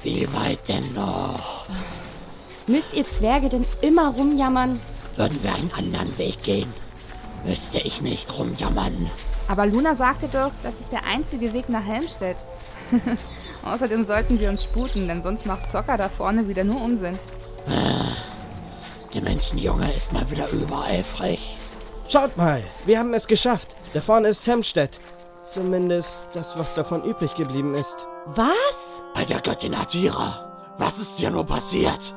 Wie weit denn noch? Müsst ihr Zwerge denn immer rumjammern? Würden wir einen anderen Weg gehen, müsste ich nicht rumjammern. Aber Luna sagte doch, das ist der einzige Weg nach Helmstedt. Außerdem sollten wir uns sputen, denn sonst macht Zocker da vorne wieder nur Unsinn. Der Menschenjunge ist mal wieder übereifrig. Schaut mal, wir haben es geschafft. Da vorne ist Helmstedt. Zumindest das, was davon übrig geblieben ist. Was? Bei der Göttin Adira. Was ist dir nur passiert?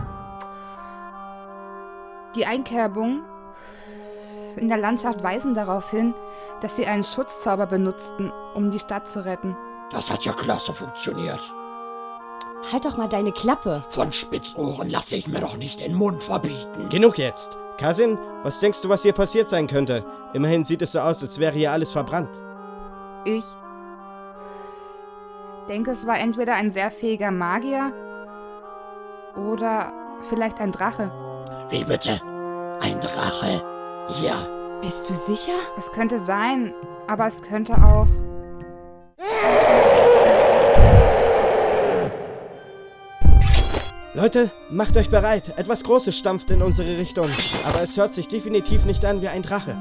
Die Einkerbungen in der Landschaft weisen darauf hin, dass sie einen Schutzzauber benutzten, um die Stadt zu retten. Das hat ja klasse funktioniert. Halt doch mal deine Klappe. Von Spitzohren lasse ich mir doch nicht den Mund verbieten. Genug jetzt. Kasin, was denkst du, was hier passiert sein könnte? Immerhin sieht es so aus, als wäre hier alles verbrannt. Ich denke, es war entweder ein sehr fähiger Magier oder vielleicht ein Drache. Wie bitte? Ein Drache? Ja. Bist du sicher? Es könnte sein, aber es könnte auch... Leute, macht euch bereit. Etwas Großes stampft in unsere Richtung. Aber es hört sich definitiv nicht an wie ein Drache.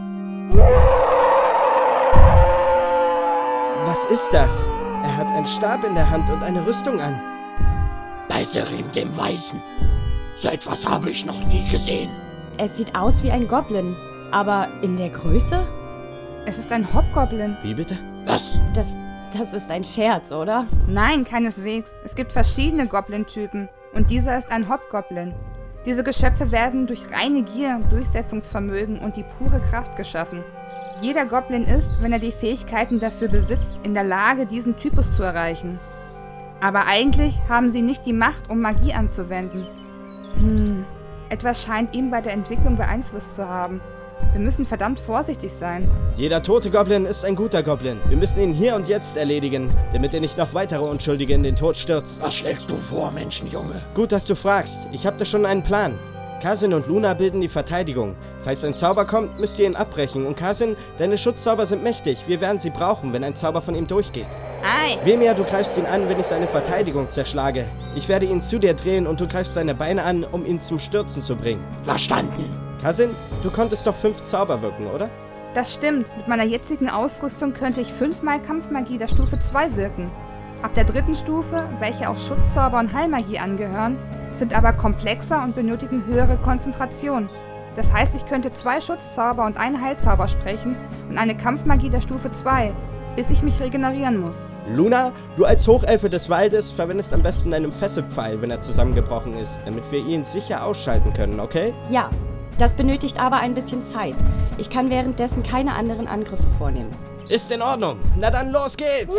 Was ist das? Er hat einen Stab in der Hand und eine Rüstung an. Bei Serim dem Weisen. So etwas habe ich noch nie gesehen. Es sieht aus wie ein Goblin, aber in der Größe? Es ist ein Hobgoblin. Wie bitte? Was? Das ist ein Scherz, oder? Nein, keineswegs. Es gibt verschiedene Goblin-Typen. Und dieser ist ein Hobgoblin. Diese Geschöpfe werden durch reine Gier, Durchsetzungsvermögen und die pure Kraft geschaffen. Jeder Goblin ist, wenn er die Fähigkeiten dafür besitzt, in der Lage, diesen Typus zu erreichen. Aber eigentlich haben sie nicht die Macht, um Magie anzuwenden. Etwas scheint ihn bei der Entwicklung beeinflusst zu haben. Wir müssen verdammt vorsichtig sein. Jeder tote Goblin ist ein guter Goblin. Wir müssen ihn hier und jetzt erledigen, damit er nicht noch weitere Unschuldige in den Tod stürzt. Was schlägst du vor, Menschenjunge? Gut, dass du fragst. Ich habe da schon einen Plan. Kasin und Luna bilden die Verteidigung. Falls ein Zauber kommt, müsst ihr ihn abbrechen. Und Kasin, deine Schutzzauber sind mächtig. Wir werden sie brauchen, wenn ein Zauber von ihm durchgeht. Ei! Vemia, du greifst ihn an, wenn ich seine Verteidigung zerschlage. Ich werde ihn zu dir drehen und du greifst seine Beine an, um ihn zum Stürzen zu bringen. Verstanden. Kasin, du konntest doch 5 Zauber wirken, oder? Das stimmt. Mit meiner jetzigen Ausrüstung könnte ich 5-mal Kampfmagie der Stufe 2 wirken. Ab der 3. Stufe, welche auch Schutzzauber und Heilmagie angehören, sind aber komplexer und benötigen höhere Konzentration. Das heißt, ich könnte 2 Schutzzauber und einen Heilzauber sprechen und eine Kampfmagie der Stufe 2, bis ich mich regenerieren muss. Luna, du als Hochelfe des Waldes verwendest am besten deinen Fesselpfeil, wenn er zusammengebrochen ist, damit wir ihn sicher ausschalten können, okay? Ja, das benötigt aber ein bisschen Zeit. Ich kann währenddessen keine anderen Angriffe vornehmen. Ist in Ordnung. Na dann, los geht's!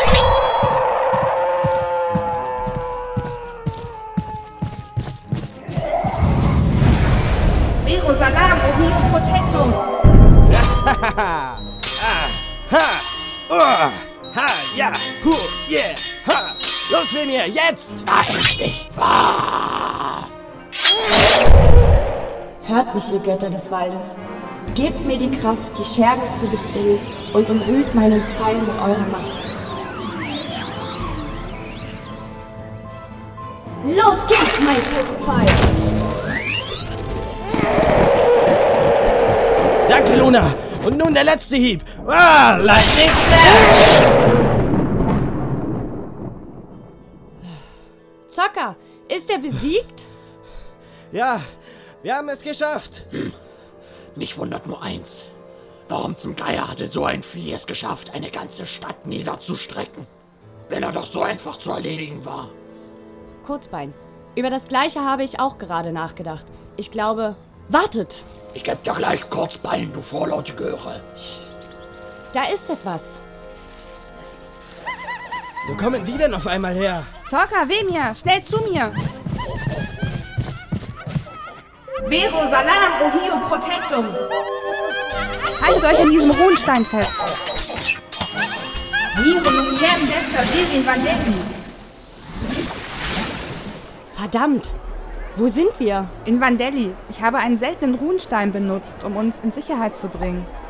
Vero Salam, Ohio Protectum! Ha! Ha! Ja! Hu! Yeah! Ha! Los, Vemir, jetzt! Na endlich! Hört mich, ihr Götter des Waldes. Gebt mir die Kraft, die Schergen zu bezwingen und umhüllt meinen Pfeil mit eurer Macht. Los geht's, mein Festpfeil! Danke, Luna! Und nun der letzte Hieb! Lightning Slash! Zocker, ist er besiegt? Ja, wir haben es geschafft! Mich wundert nur eins. Warum zum Geier hatte so ein Vieh es geschafft, eine ganze Stadt niederzustrecken? Wenn er doch so einfach zu erledigen war. Kurzbein. Über das Gleiche habe ich auch gerade nachgedacht. Ich glaube... Wartet! Ich geb dir gleich Kurzbein, du vorlaute Göre. Da ist etwas. Wo kommen die denn auf einmal her? Zocker, Vemir, schnell zu mir! Vero Salam, Ohio Protectum! Haltet euch an diesem Runenstein fest! Viro Lumiem Desta Devin Vandelli! Verdammt! Wo sind wir? In Vandelli. Ich habe einen seltenen Runenstein benutzt, um uns in Sicherheit zu bringen.